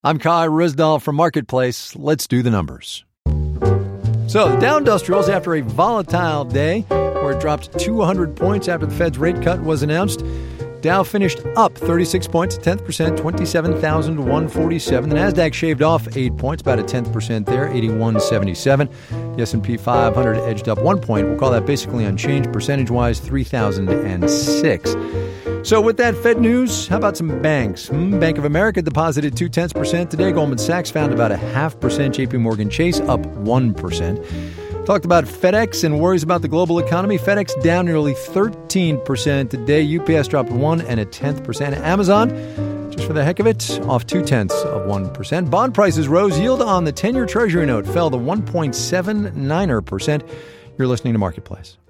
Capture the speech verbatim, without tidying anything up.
I'm Kai Risdall from Marketplace. Let's do the numbers. So the Dow Industrials, after a volatile day where it dropped two hundred points after the Fed's rate cut was announced, Dow finished up thirty-six points, a tenth percent, twenty-seven thousand one hundred forty-seven. The Nasdaq shaved off eight points, about a tenth percent there, eighty-one seventy-seven. The S and P five hundred edged up one point. We'll call that basically unchanged percentage-wise, three thousand six. So with that Fed news, how about some banks? Hmm, Bank of America deposited two-tenths percent today. Goldman Sachs found about a half percent. J P Morgan Chase up one percent. Talked about FedEx and worries about the global economy. FedEx down nearly thirteen percent today. U P S dropped one and a tenth percent. Amazon, just for the heck of it, off two tenths of one percent. Bond prices rose. Yield on the ten-year Treasury note fell to one point seven nine percent. You're listening to Marketplace.